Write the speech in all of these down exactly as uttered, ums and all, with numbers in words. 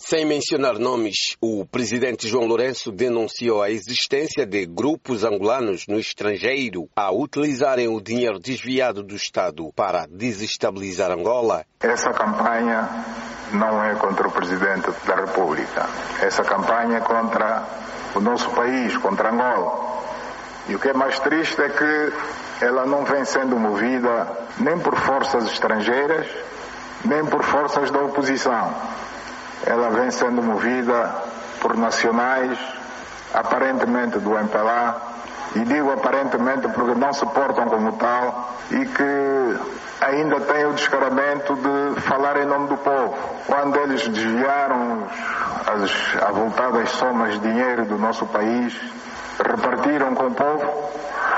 Sem mencionar nomes, o presidente João Lourenço denunciou a existência de grupos angolanos no estrangeiro a utilizarem o dinheiro desviado do Estado para desestabilizar Angola. Essa campanha não é contra o presidente da República. Essa campanha é contra o nosso país, contra Angola. E o que é mais triste é que ela não vem sendo movida nem por forças estrangeiras, nem por forças da oposição. Ela vem sendo movida por nacionais, aparentemente do M P L A, e digo aparentemente porque não se portam como tal e que ainda têm o descaramento de falar em nome do povo. Quando eles desviaram as avultadas somas de dinheiro do nosso país, repartiram com o povo,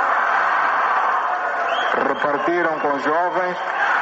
repartiram com os jovens.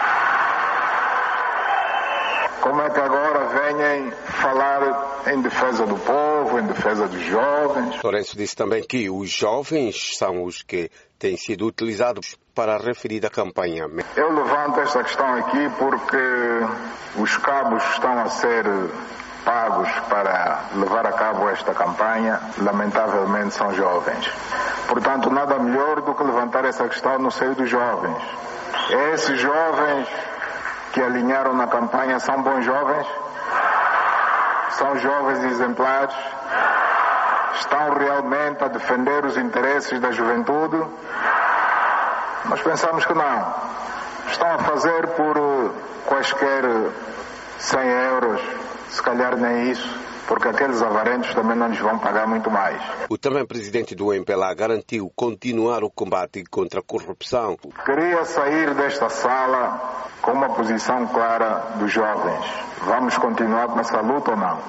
Como é que agora venham falar em defesa do povo, em defesa dos jovens? Lourenço disse também que os jovens são os que têm sido utilizados para a referida campanha. Eu levanto esta questão aqui porque os cabos estão a ser pagos para levar a cabo esta campanha, lamentavelmente são jovens. Portanto, nada melhor do que levantar essa questão no seio dos jovens. Esses jovens que alinharam na campanha são bons jovens? São jovens exemplares? Estão realmente a defender os interesses da juventude? Nós pensamos que não. Estão a fazer por quaisquer cem euros, se calhar nem isso, porque aqueles avarentos também não lhes vão pagar muito mais. O também presidente do M P L A garantiu continuar o combate contra a corrupção. Queria sair desta sala com uma posição clara dos jovens. Vamos continuar com essa luta ou não?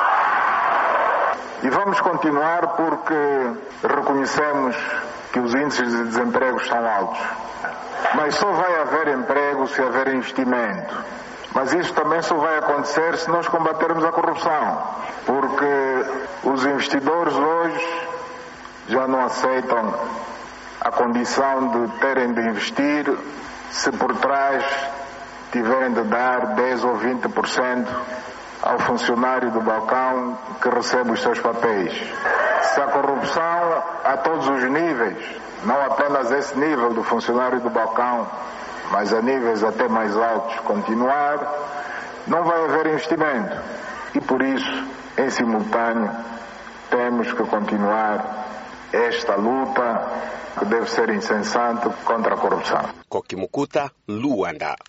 E vamos continuar porque reconhecemos que os índices de desemprego estão altos. Mas só vai haver emprego se houver investimento. Mas isso também só vai acontecer se nós combatermos a corrupção. Porque os investidores hoje já não aceitam a condição de terem de investir se por trás tiverem de dar dez ou vinte por cento ao funcionário do balcão que recebe os seus papéis. Se a corrupção a todos os níveis, não apenas esse nível do funcionário do balcão, mas a níveis até mais altos continuar, não vai haver investimento. E por isso, em simultâneo, temos que continuar esta luta que deve ser incessante contra a corrupção. Koki Mukuta, Luanda.